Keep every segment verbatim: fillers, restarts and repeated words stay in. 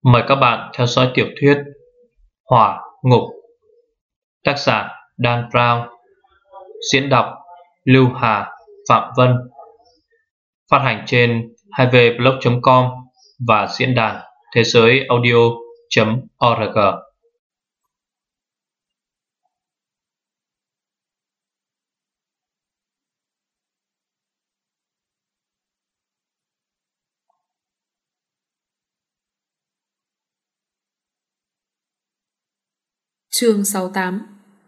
Mời các bạn theo dõi tiểu thuyết Hỏa Ngục, tác giả Dan Brown, diễn đọc Lưu Hà, Phạm Vân, phát hành trên hai v blog chấm com và diễn đàn thế giới audio chấm org. Chương sáu mươi tám.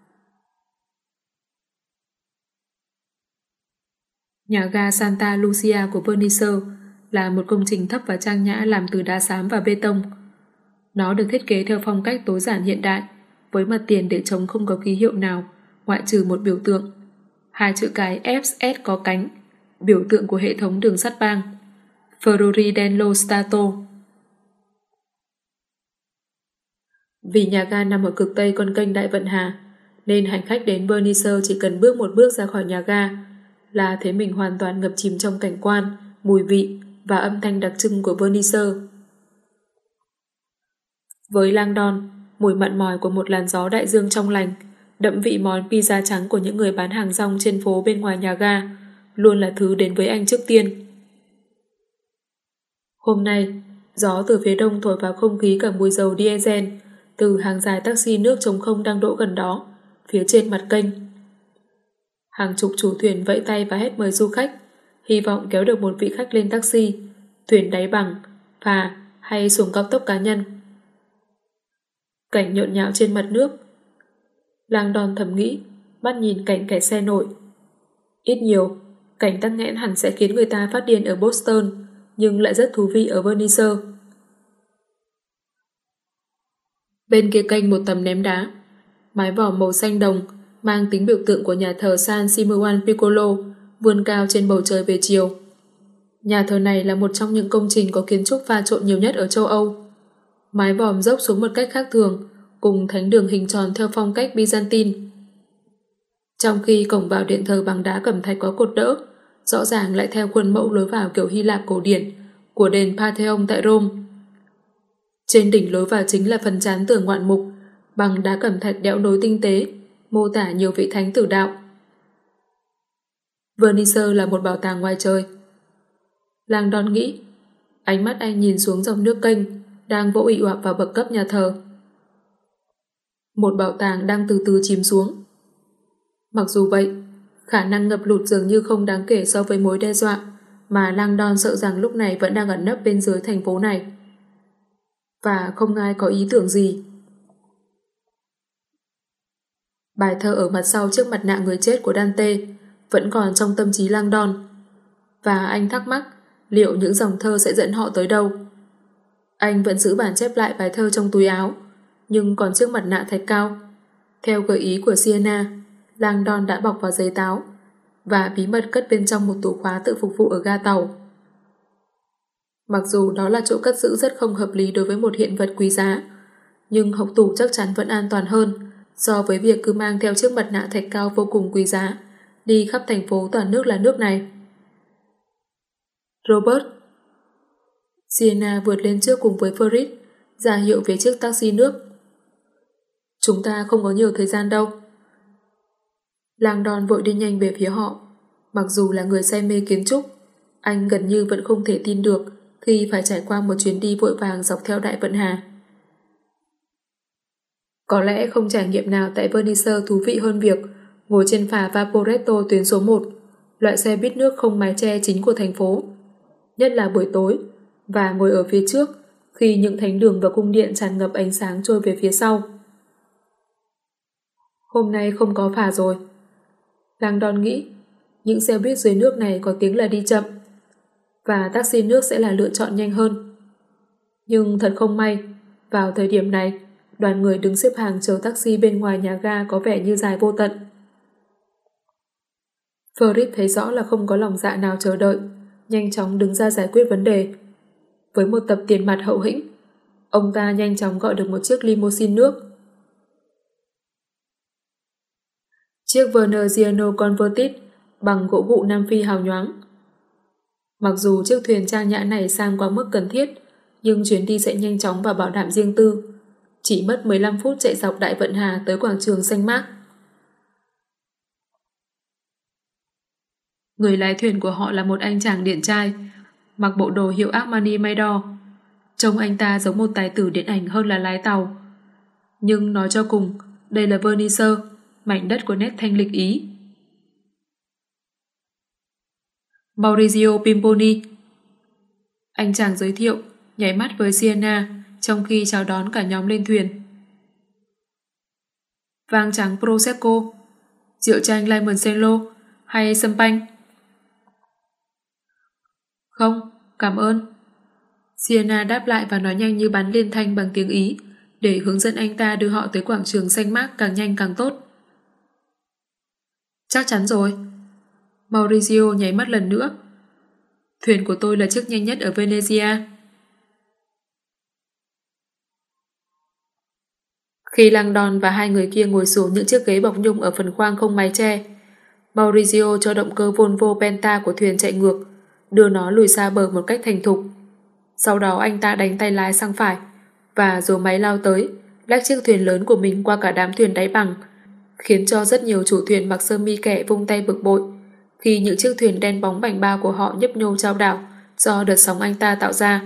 Nhà ga Santa Lucia của Venice là một công trình thấp và trang nhã làm từ đá xám và bê tông. Nó được thiết kế theo phong cách tối giản hiện đại, với mặt tiền để trống không có ký hiệu nào ngoại trừ một biểu tượng, hai chữ cái ép ét có cánh, biểu tượng của hệ thống đường sắt bang Ferrovie dello Stato. Vì nhà ga nằm ở cực tây con kênh Đại Vận Hà, nên hành khách đến Venice chỉ cần bước một bước ra khỏi nhà ga là thấy mình hoàn toàn ngập chìm trong cảnh quan, mùi vị và âm thanh đặc trưng của Venice. Với Langdon, mùi mặn mòi của một làn gió đại dương trong lành, đậm vị món pizza trắng của những người bán hàng rong trên phố bên ngoài nhà ga luôn là thứ đến với anh trước tiên. Hôm nay, gió từ phía đông thổi vào không khí cả mùi dầu diesel từ hàng dài taxi nước trống không đang đỗ gần đó, phía trên mặt kênh. Hàng chục chủ thuyền vẫy tay và hét mời du khách, hy vọng kéo được một vị khách lên taxi, thuyền đáy bằng, phà hay xuồng cao tốc cá nhân. Cảnh nhộn nhạo trên mặt nước. Langdon thầm nghĩ, mắt nhìn cảnh kẻ xe nổi. Ít nhiều, cảnh tắc nghẽn hẳn sẽ khiến người ta phát điên ở Boston, nhưng lại rất thú vị ở Venice. Bên kia kênh một tấm ném đá, mái vòm màu xanh đồng mang tính biểu tượng của nhà thờ San Simeon Piccolo vươn cao trên bầu trời về chiều. Nhà thờ này là một trong những công trình có kiến trúc pha trộn nhiều nhất ở châu Âu. Mái vòm dốc xuống một cách khác thường, cùng thánh đường hình tròn theo phong cách Byzantine. Trong khi cổng vào điện thờ bằng đá cẩm thạch có cột đỡ, rõ ràng lại theo khuôn mẫu lối vào kiểu Hy Lạp cổ điển của đền Pantheon tại Rome. Trên đỉnh lối vào chính là phần trán tường ngoạn mục bằng đá cẩm thạch đẽo nối tinh tế, mô tả nhiều vị thánh tử đạo. Venice là một bảo tàng ngoài trời. Langdon nghĩ, ánh mắt anh nhìn xuống dòng nước kênh đang vỗ ị oạp vào bậc cấp nhà thờ. Một bảo tàng đang từ từ chìm xuống. Mặc dù vậy, khả năng ngập lụt dường như không đáng kể so với mối đe dọa mà Langdon sợ rằng lúc này vẫn đang ẩn nấp bên dưới thành phố này. Và không ai có ý tưởng gì. Bài thơ ở mặt sau chiếc mặt nạ người chết của Dante vẫn còn trong tâm trí Langdon, và anh thắc mắc liệu những dòng thơ sẽ dẫn họ tới đâu. Anh vẫn giữ bản chép lại bài thơ trong túi áo, nhưng còn chiếc mặt nạ thạch cao, theo gợi ý của Sienna, Langdon đã bọc vào giấy táo và bí mật cất bên trong một tủ khóa tự phục vụ ở ga tàu. Mặc dù đó là chỗ cất giữ rất không hợp lý đối với một hiện vật quý giá, nhưng hộc tủ chắc chắn vẫn an toàn hơn so với việc cứ mang theo chiếc mặt nạ thạch cao vô cùng quý giá đi khắp thành phố toàn nước là nước này. Robert. Sienna vượt lên trước cùng với Fritz, ra hiệu về chiếc taxi nước. Chúng ta không có nhiều thời gian đâu. Langdon vội đi nhanh về phía họ. Mặc dù là người say mê kiến trúc, anh gần như vẫn không thể tin được khi phải trải qua một chuyến đi vội vàng dọc theo Đại Vận Hà. Có lẽ không trải nghiệm nào tại Venice thú vị hơn việc ngồi trên phà Vaporetto tuyến số một, loại xe buýt nước không mái che chính của thành phố, nhất là buổi tối, và ngồi ở phía trước khi những thánh đường và cung điện tràn ngập ánh sáng trôi về phía sau. Hôm nay không có phà rồi. Langdon nghĩ, những xe buýt dưới nước này có tiếng là đi chậm, và taxi nước sẽ là lựa chọn nhanh hơn. Nhưng thật không may, vào thời điểm này, đoàn người đứng xếp hàng chờ taxi bên ngoài nhà ga có vẻ như dài vô tận. Fritz thấy rõ là không có lòng dạ nào chờ đợi, nhanh chóng đứng ra giải quyết vấn đề. Với một tập tiền mặt hậu hĩnh, ông ta nhanh chóng gọi được một chiếc limousine nước. Chiếc Veneziano Convertit bằng gỗ gụ Nam Phi hào nhoáng. Mặc dù chiếc thuyền trang nhã này sang quá mức cần thiết, nhưng chuyến đi sẽ nhanh chóng và bảo đảm riêng tư. Chỉ mất mười lăm phút chạy dọc Đại Vận Hà tới quảng trường Xanh Mác. Người lái thuyền của họ là một anh chàng điển trai, mặc bộ đồ hiệu Armani Maidor. Trông anh ta giống một tài tử điện ảnh hơn là lái tàu. Nhưng nói cho cùng, đây là Venice, mảnh đất của nét thanh lịch Ý. Maurizio Pimponi. Anh chàng giới thiệu, nháy mắt với Sienna trong khi chào đón cả nhóm lên thuyền. Vang trắng Prosecco, rượu chanh Limoncello hay sâm panh? Không, cảm ơn. Sienna đáp lại và nói nhanh như bắn liên thanh bằng tiếng Ý để hướng dẫn anh ta đưa họ tới quảng trường Xanh Mác càng nhanh càng tốt. Chắc chắn rồi. Maurizio nháy mắt lần nữa. Thuyền của tôi là chiếc nhanh nhất ở Venezia. Khi Langdon và hai người kia ngồi xuống những chiếc ghế bọc nhung ở phần khoang không mái che, Maurizio cho động cơ Volvo Penta của thuyền chạy ngược, đưa nó lùi xa bờ một cách thành thục. Sau đó anh ta đánh tay lái sang phải và rồ máy lao tới, lách chiếc thuyền lớn của mình qua cả đám thuyền đáy bằng, khiến cho rất nhiều chủ thuyền mặc sơ mi kẻ vung tay bực bội khi những chiếc thuyền đen bóng bảnh bao của họ nhấp nhô chao đảo do đợt sóng anh ta tạo ra.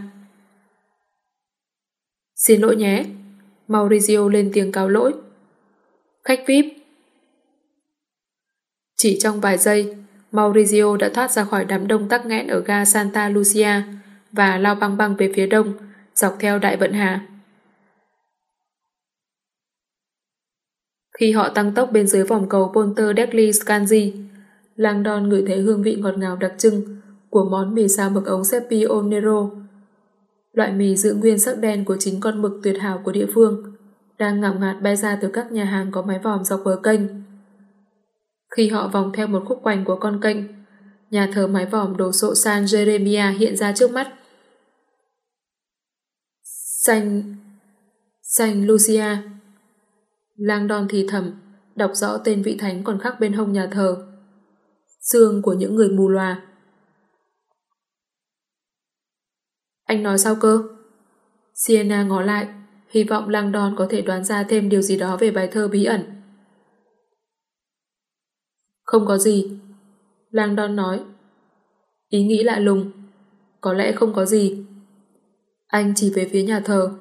Xin lỗi nhé. Maurizio lên tiếng cáo lỗi. Khách vi ai pi. Chỉ trong vài giây, Maurizio đã thoát ra khỏi đám đông tắc nghẽn ở ga Santa Lucia và lao băng băng về phía đông, dọc theo Đại Vận Hà. Khi họ tăng tốc bên dưới vòng cầu Ponte degli Scanzi, Langdon ngửi thấy hương vị ngọt ngào đặc trưng của món mì xào mực ống Sepio Nero, loại mì giữ nguyên sắc đen của chính con mực tuyệt hảo của địa phương, đang ngào ngạt bay ra từ các nhà hàng có mái vòm dọc bờ kênh. Khi họ vòng theo một khúc quanh của con kênh, nhà thờ mái vòm đồ sộ San Jeremia hiện ra trước mắt. Saint... Saint Lucia. Langdon thì thầm, đọc rõ tên vị thánh còn khắc bên hông nhà thờ. Xương của những người mù lòa. Anh nói sao cơ? Sienna ngó lại, hy vọng Langdon có thể đoán ra thêm điều gì đó về bài thơ bí ẩn. Không có gì. Langdon nói. Ý nghĩ lạ lùng. Có lẽ không có gì. Anh chỉ về phía nhà thờ.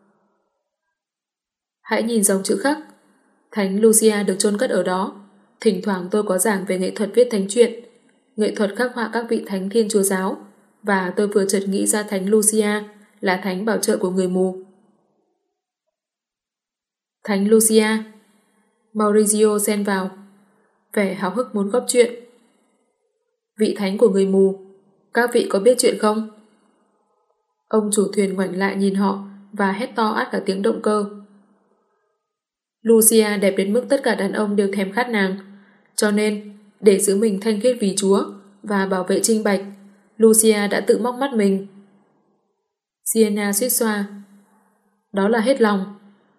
Hãy nhìn dòng chữ khắc. Thánh Lucia được chôn cất ở đó. Thỉnh thoảng tôi có giảng về nghệ thuật viết thánh truyện, nghệ thuật khắc họa các vị thánh Thiên Chúa giáo, và tôi vừa chợt nghĩ ra thánh Lucia là thánh bảo trợ của người mù. Thánh Lucia. Maurizio xen vào, vẻ háo hức muốn góp chuyện. Vị thánh của người mù, các vị có biết chuyện không? Ông chủ thuyền ngoảnh lại nhìn họ và hét to át cả tiếng động cơ. Lucia đẹp đến mức tất cả đàn ông đều thèm khát nàng, cho nên để giữ mình thanh khiết vì Chúa và bảo vệ trinh bạch, Lucia đã tự móc mắt mình. Sienna suýt xoa. Đó là hết lòng.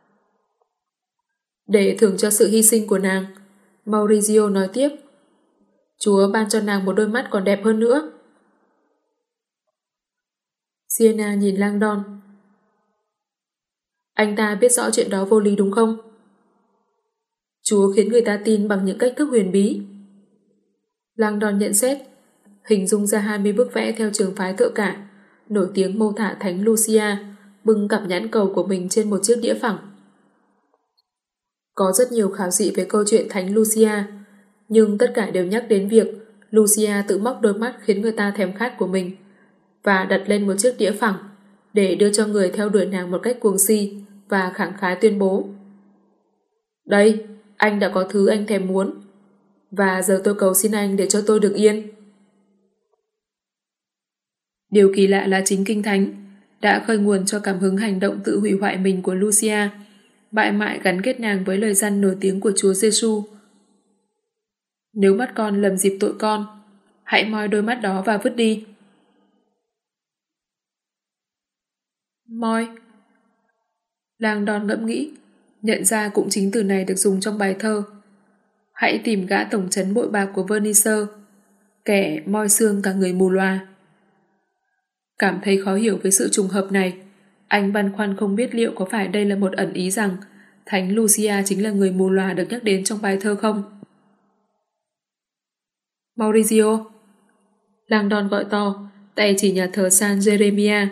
Để thưởng cho sự hy sinh của nàng, Maurizio nói tiếp, Chúa ban cho nàng một đôi mắt còn đẹp hơn nữa. Sienna nhìn Langdon. Anh ta biết rõ chuyện đó vô lý đúng không? Chúa khiến người ta tin bằng những cách thức huyền bí. Langdon nhận xét, hình dung ra hai mươi bức vẽ theo trường phái Thượng Cả, nổi tiếng mô tả thánh Lucia bưng cặp nhãn cầu của mình trên một chiếc đĩa phẳng. Có rất nhiều khảo dị về câu chuyện thánh Lucia, nhưng tất cả đều nhắc đến việc Lucia tự móc đôi mắt khiến người ta thèm khát của mình và đặt lên một chiếc đĩa phẳng để đưa cho người theo đuổi nàng một cách cuồng si và khẳng khái tuyên bố. Đây, anh đã có thứ anh thèm muốn, và giờ tôi cầu xin anh để cho tôi được yên. Điều kỳ lạ là chính Kinh Thánh đã khơi nguồn cho cảm hứng hành động tự hủy hoại mình của Lucia, bại mại gắn kết nàng với lời răn nổi tiếng của Chúa Giêsu. Nếu mắt con lầm dịp tội con, hãy moi đôi mắt đó và vứt đi. Moi. Langdon ngẫm nghĩ, nhận ra cũng chính từ này được dùng trong bài thơ. Hãy tìm gã tổng trấn bội bạc của Venice, kẻ moi xương cả người mù loà. Cảm thấy khó hiểu với sự trùng hợp này, Anh băn khoăn không biết liệu có phải đây là một ẩn ý rằng Thánh Lucia chính là người mù lòa được nhắc đến trong bài thơ không? Maurizio! Langdon gọi to, tay chỉ nhà thờ San Jeremia.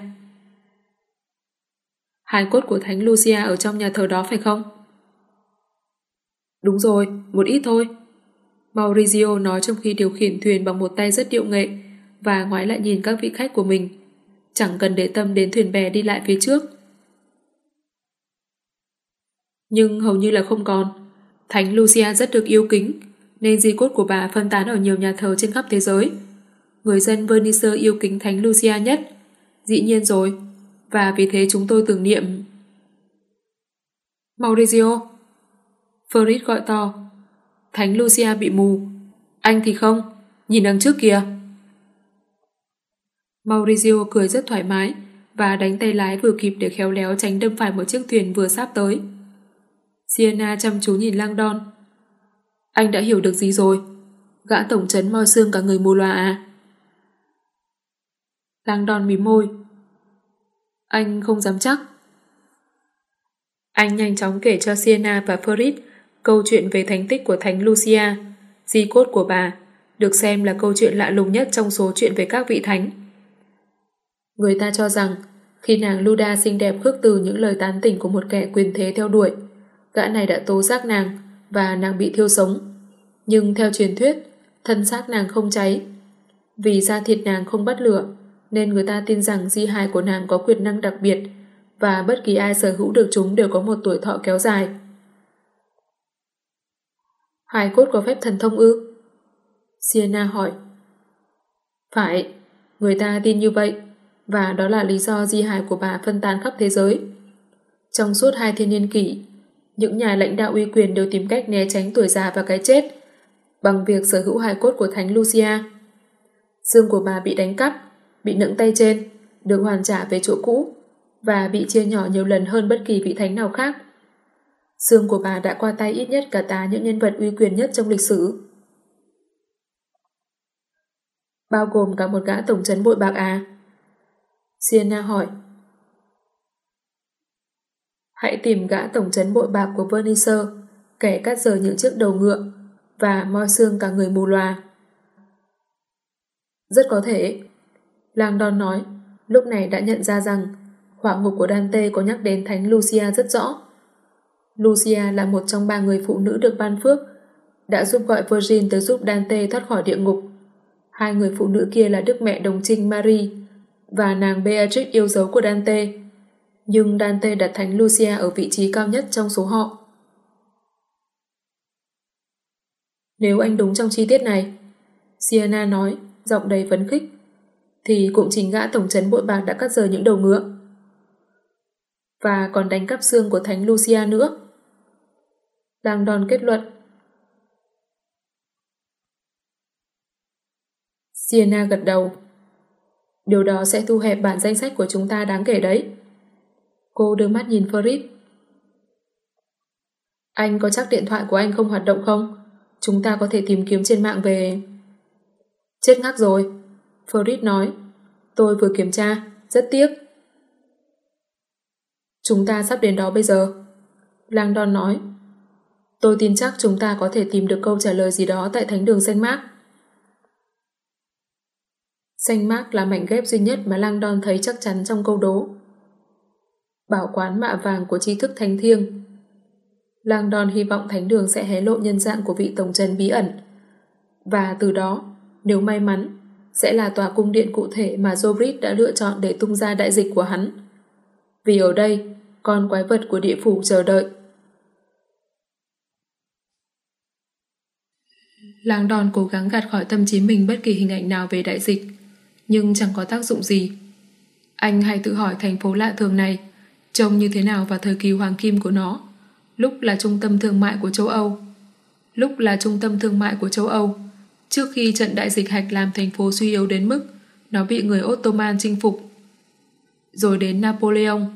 Hài cốt của Thánh Lucia ở trong nhà thờ đó phải không? Đúng rồi, một ít thôi. Maurizio nói trong khi điều khiển thuyền bằng một tay rất điệu nghệ và ngoái lại nhìn các vị khách của mình, chẳng cần để tâm đến thuyền bè đi lại phía trước. Nhưng hầu như là không còn. Thánh Lucia rất được yêu kính, nên di cốt của bà phân tán ở nhiều nhà thờ trên khắp thế giới. Người dân Venice yêu kính Thánh Lucia nhất. Dĩ nhiên rồi, và vì thế chúng tôi tưởng niệm. Maurizio! Fritz gọi to. Thánh Lucia bị mù. Anh thì không, nhìn đằng trước kìa. Maurizio cười rất thoải mái và đánh tay lái vừa kịp để khéo léo tránh đâm phải một chiếc thuyền vừa sắp tới. Sienna chăm chú nhìn Langdon. Anh đã hiểu được gì rồi? Gã tổng trấn moi xương cả người mù lòa à? Langdon mím môi. Anh không dám chắc. Anh nhanh chóng kể cho Sienna và Fritz câu chuyện về thánh tích của Thánh Lucia, di cốt của bà, được xem là câu chuyện lạ lùng nhất trong số chuyện về các vị thánh. Người ta cho rằng khi nàng Luda xinh đẹp khước từ những lời tán tỉnh của một kẻ quyền thế theo đuổi, gã này đã tố giác nàng và nàng bị thiêu sống. Nhưng theo truyền thuyết, thân xác nàng không cháy. Vì da thịt nàng không bắt lửa, nên người ta tin rằng di hài của nàng có quyền năng đặc biệt và bất kỳ ai sở hữu được chúng đều có một tuổi thọ kéo dài. Hài cốt có phép thần thông ư? Sienna hỏi. Phải, người ta tin như vậy, và đó là lý do di hài của bà phân tán khắp thế giới. Trong suốt hai thiên niên kỷ, những nhà lãnh đạo uy quyền đều tìm cách né tránh tuổi già và cái chết bằng việc sở hữu hài cốt của Thánh Lucia. Xương của bà bị đánh cắp, bị nẫng tay trên, được hoàn trả về chỗ cũ và bị chia nhỏ nhiều lần hơn bất kỳ vị thánh nào khác. Xương của bà đã qua tay ít nhất cả tá những nhân vật uy quyền nhất trong lịch sử. Bao gồm cả một gã tổng trấn bội bạc à? Sienna hỏi. Hãy tìm gã tổng trấn bội bạc của Venice, kẻ cắt rời những chiếc đầu ngựa và moi xương cả người mù lòa. Rất có thể. Langdon nói, lúc này đã nhận ra rằng hỏa ngục của Dante có nhắc đến Thánh Lucia rất rõ. Lucia là một trong ba người phụ nữ được ban phước, đã giúp gọi Virgin tới giúp Dante thoát khỏi địa ngục. Hai người phụ nữ kia là Đức Mẹ Đồng Trinh Marie và nàng Beatrix yêu dấu của Dante. Nhưng Dante đặt Thánh Lucia ở vị trí cao nhất trong số họ. Nếu anh đúng trong chi tiết này, Sienna nói, giọng đầy phấn khích, thì cũng chính gã tổng trấn bội bạc đã cắt rời những đầu ngựa. Và còn đánh cắp xương của Thánh Lucia nữa. Langdon kết luận. Sienna gật đầu. Điều đó sẽ thu hẹp bản danh sách của chúng ta đáng kể đấy. Cô đưa mắt nhìn Fritz. Anh có chắc điện thoại của anh không hoạt động không? Chúng ta có thể tìm kiếm trên mạng về... Chết ngắc rồi, Fritz nói. Tôi vừa kiểm tra, rất tiếc. Chúng ta sắp đến đó bây giờ, Langdon nói. Tôi tin chắc chúng ta có thể tìm được câu trả lời gì đó tại thánh đường Saint Mark. Saint Mark là mảnh ghép duy nhất mà Langdon thấy chắc chắn trong câu đố. Bảo quán mạ vàng của tri thức thánh thiêng. Langdon hy vọng thánh đường sẽ hé lộ nhân dạng của vị tổng trấn bí ẩn, và từ đó, nếu may mắn, sẽ là tòa cung điện cụ thể mà Jobrit đã lựa chọn để tung ra đại dịch của hắn. Vì ở đây, con quái vật của địa phủ chờ đợi. Langdon cố gắng gạt khỏi tâm trí mình bất kỳ hình ảnh nào về đại dịch, nhưng chẳng có tác dụng gì. Anh hay tự hỏi thành phố lạ thường này trông như thế nào vào thời kỳ hoàng kim của nó, lúc là trung tâm thương mại của châu Âu. Lúc là trung tâm thương mại của châu Âu, trước khi trận đại dịch hạch làm thành phố suy yếu đến mức nó bị người Ottoman chinh phục. Rồi đến Napoleon.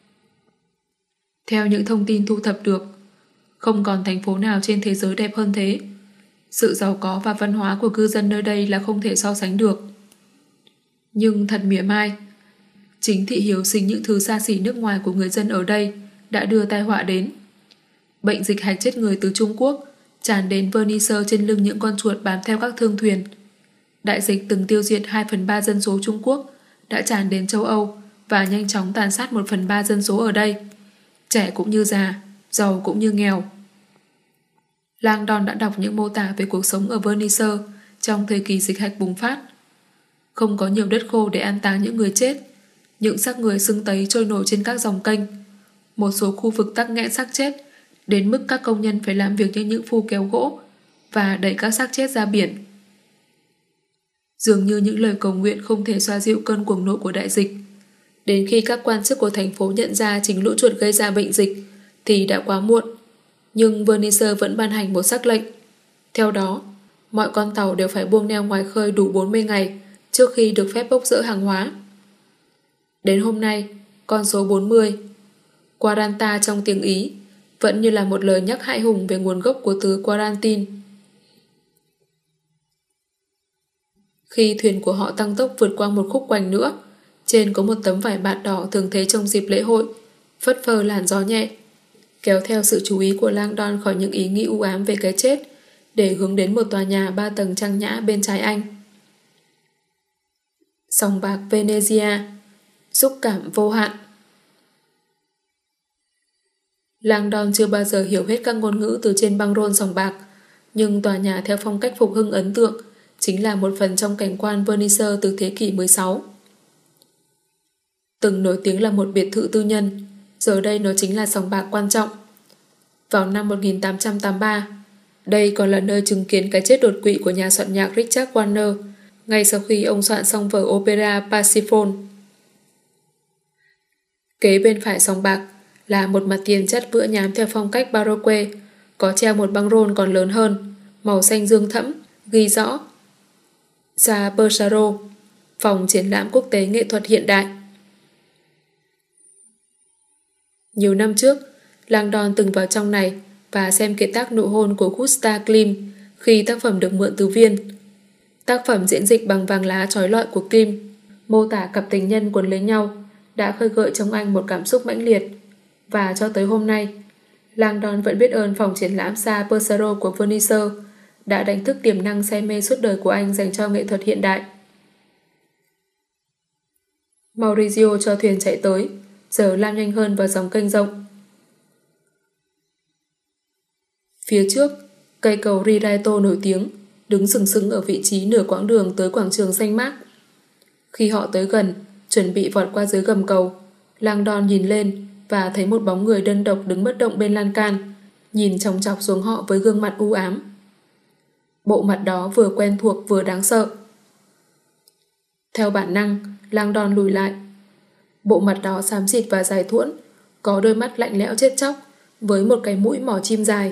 Theo những thông tin thu thập được, không còn thành phố nào trên thế giới đẹp hơn thế. Sự giàu có và văn hóa của cư dân nơi đây là không thể so sánh được. Nhưng thật mỉa mai, Chính thị hiếu sinh những thứ xa xỉ nước ngoài của người dân ở đây đã đưa tai họa đến. Bệnh dịch hạch chết người từ Trung Quốc tràn đến Venice trên lưng những con chuột bám theo các thương thuyền. Đại dịch từng tiêu diệt hai phần ba dân số Trung Quốc đã tràn đến châu Âu và nhanh chóng tàn sát một phần ba dân số ở đây, trẻ cũng như già, giàu cũng như nghèo. Langdon đã đọc những mô tả về cuộc sống ở Venice trong thời kỳ dịch hạch bùng phát. Không có nhiều đất khô để an táng những người chết, những xác người sưng tấy trôi nổi trên các dòng kênh. Một số khu vực tắc nghẽn xác chết đến mức các công nhân phải làm việc như những phu kéo gỗ và đẩy các xác chết ra biển. Dường như những lời cầu nguyện không thể xoa dịu cơn cuồng nộ của đại dịch. Đến khi các quan chức của thành phố nhận ra chính lũ chuột gây ra bệnh dịch thì đã quá muộn. Nhưng Venice vẫn ban hành một sắc lệnh. Theo đó, mọi con tàu đều phải buông neo ngoài khơi đủ bốn mươi ngày trước khi được phép bốc dỡ hàng hóa. Đến hôm nay, con số bốn mươi, quaranta trong tiếng Ý, vẫn như là một lời nhắc hãi hùng về nguồn gốc của từ quarantine. Khi thuyền của họ tăng tốc vượt qua một khúc quanh nữa, trên có một tấm vải bạt đỏ thường thấy trong dịp lễ hội, phất phơ làn gió nhẹ, kéo theo sự chú ý của Langdon khỏi những ý nghĩ u ám về cái chết, để hướng đến một tòa nhà ba tầng trang nhã bên trái anh. Sòng bạc Venezia, xúc cảm vô hạn. Langdon chưa bao giờ hiểu hết các ngôn ngữ từ trên băng rôn sòng bạc, nhưng tòa nhà theo phong cách phục hưng ấn tượng chính là một phần trong cảnh quan Venice từ thế kỷ mười sáu. Từng nổi tiếng là một biệt thự tư nhân, giờ đây nó chính là sòng bạc quan trọng. Vào năm một nghìn tám trăm tám mươi ba, đây còn là nơi chứng kiến cái chết đột quỵ của nhà soạn nhạc Richard Wagner ngay sau khi ông soạn xong vở opera Parsifal. Kế bên phải sòng bạc là một mặt tiền chất vữa nhám theo phong cách Baroque, có treo một băng rôn còn lớn hơn, màu xanh dương thẫm, ghi rõ Sa Persaro, phòng triển lãm quốc tế nghệ thuật hiện đại. Nhiều năm trước, Langdon từng vào trong này và xem kiệt tác nụ hôn của Gustav Klimt khi tác phẩm được mượn từ Viên. Tác phẩm diễn dịch bằng vàng lá trói lọi của Klimt, mô tả cặp tình nhân quấn lấy nhau, đã khơi gợi trong anh một cảm xúc mãnh liệt. Và cho tới hôm nay, Langdon vẫn biết ơn phòng triển lãm Sa Persaro của Venice đã đánh thức tiềm năng say mê suốt đời của anh dành cho nghệ thuật hiện đại. Maurizio cho thuyền chạy tới, giờ lao nhanh hơn vào dòng kênh rộng. Phía trước, cây cầu Rialto nổi tiếng, đứng sừng sững ở vị trí nửa quãng đường tới quảng trường Saint Mark. Khi họ tới gần, chuẩn bị vọt qua dưới gầm cầu, Langdon nhìn lên và thấy một bóng người đơn độc đứng bất động bên lan can, nhìn chòng chọc xuống họ với gương mặt u ám. Bộ mặt đó vừa quen thuộc vừa đáng sợ. Theo bản năng, Langdon lùi lại. Bộ mặt đó xám xịt và dài thuỗn, có đôi mắt lạnh lẽo chết chóc, với một cái mũi mỏ chim dài.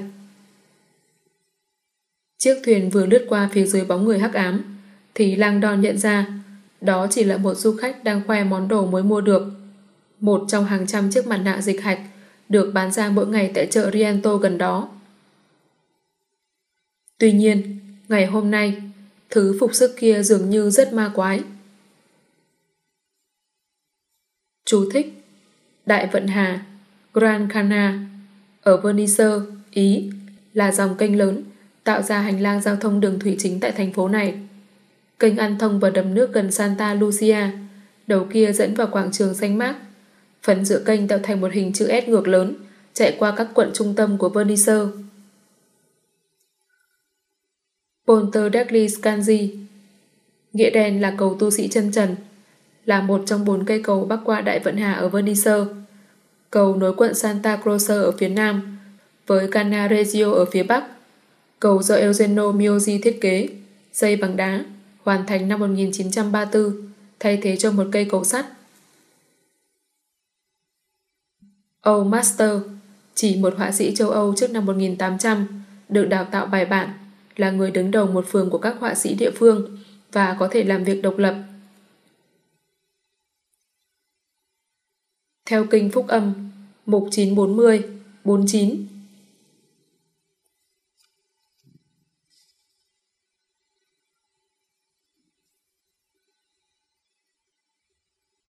Chiếc thuyền vừa lướt qua phía dưới bóng người hắc ám, thì Langdon nhận ra đó chỉ là một du khách đang khoe món đồ mới mua được, một trong hàng trăm chiếc mặt nạ dịch hạch được bán ra mỗi ngày tại chợ Rialto gần đó. Tuy nhiên, ngày hôm nay, thứ phục sức kia dường như rất ma quái. Chú thích: Đại Vận Hà, Gran Cana, ở Venice, Ý, là dòng kênh lớn tạo ra hành lang giao thông đường thủy chính tại thành phố này. Kênh ăn thông vào đầm nước gần Santa Lucia, đầu kia dẫn vào quảng trường Saint Mark. Phần giữa kênh tạo thành một hình chữ S ngược lớn, chạy qua các quận trung tâm của Venice. Ponte degli Scanzi, nghĩa đen là cầu tu sĩ chân trần, là một trong bốn cây cầu bắc qua Đại Vận Hà ở Venice. Cầu nối quận Santa Croce ở phía nam với Cannaregio ở phía bắc. Cầu do Eugenio Miosi thiết kế, xây bằng đá, hoàn thành năm một nghìn chín trăm ba mươi tư, thay thế cho một cây cầu sắt. Old Master, chỉ một họa sĩ châu Âu trước năm một nghìn tám trăm, được đào tạo bài bản, là người đứng đầu một phường của các họa sĩ địa phương và có thể làm việc độc lập. Theo kinh Phúc Âm, mục chín bốn mươi, bốn mươi chín,